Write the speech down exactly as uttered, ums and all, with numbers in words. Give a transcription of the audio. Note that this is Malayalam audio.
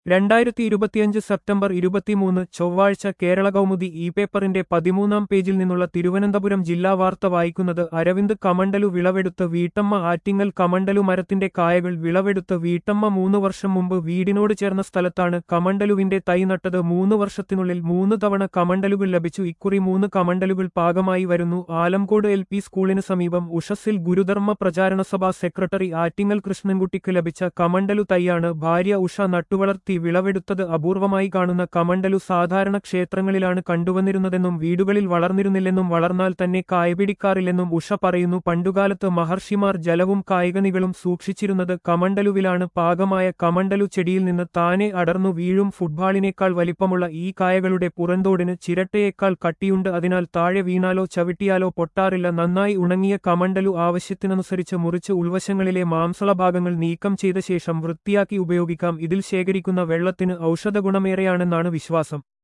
രണ്ടായിരത്തി ഇരുപത്തിയഞ്ച് സെപ്റ്റംബർ ഇരുപത്തിമൂന്ന് ചൊവ്വാഴ്ച കേരള കൗമുദി ഇ പേപ്പറിന്റെ പതിമൂന്നാം പേജിൽ നിന്നുള്ള തിരുവനന്തപുരം ജില്ലാ വാർത്ത വായിക്കുന്നത് അരവിന്ദ്. കമണ്ടലു വിളവെടുത്ത് വീട്ടമ്മ. ആറ്റിങ്ങൽ. കമണ്ടലു മരത്തിന്റെ കായകൾ വിളവെടുത്ത് വീട്ടമ്മ. മൂന്ന് വർഷം മുമ്പ് വീടിനോട് ചേർന്ന സ്ഥലത്താണ് കമണ്ടലുവിന്റെ തൈ നട്ടത്. മൂന്ന് വർഷത്തിനുള്ളിൽ മൂന്ന് തവണ കമണ്ടലുകൾ ലഭിച്ചു. ഇക്കുറി മൂന്ന് കമണ്ടലുകൾ പാകമായി വരുന്നു. ആലംകോട് എൽ പി സ്കൂളിന് സമീപം ഉഷസ്സിൽ ഗുരുധർമ്മ പ്രചാരണസഭാ സെക്രട്ടറി ആറ്റിങ്ങൽ കൃഷ്ണൻകുട്ടിക്ക് ലഭിച്ച കമണ്ടലു തൈയാണ് ഭാര്യ ഉഷ നട്ടുവളർത്തി വിളവെടുത്തത്. അപൂർവമായി കാണുന്ന കമണ്ടലു സാധാരണ ക്ഷേത്രങ്ങളിലാണ് കണ്ടുവന്നിരുന്നതെന്നും വീടുകളിൽ വളർന്നിരുന്നില്ലെന്നും വളർന്നാൽ തന്നെ കായപിടിക്കാറില്ലെന്നും ഉഷ പറയുന്നു. പണ്ടുകാലത്ത് മഹർഷിമാർ ജലവും കായികനികളും സൂക്ഷിച്ചിരുന്നത് കമണ്ടലുവിലാണ്. പാകമായ കമണ്ടലു ചെടിയിൽ നിന്ന് താനെ അടർന്നു വീഴും. ഫുട്ബാളിനേക്കാൾ വലിപ്പമുള്ള ഈ കായകളുടെ പുറന്തോടിന് ചിരട്ടയേക്കാൾ കട്ടിയുണ്ട്. അതിനാൽ താഴെ വീണാലോ ചവിട്ടിയാലോ പൊട്ടാറില്ല. നന്നായി ഉണങ്ങിയ കമണ്ടലു ആവശ്യത്തിനനുസരിച്ച് മുറിച്ച് ഉൾവശങ്ങളിലെ മാംസള ഭാഗങ്ങൾ നീക്കം ചെയ്ത ശേഷം വൃത്തിയാക്കി ഉപയോഗിക്കാം. ഇതിൽ ശേഖരിക്കുന്ന വെള്ളത്തിന് ഔഷധഗുണമേറെയാണെന്നാണ് വിശ്വാസം.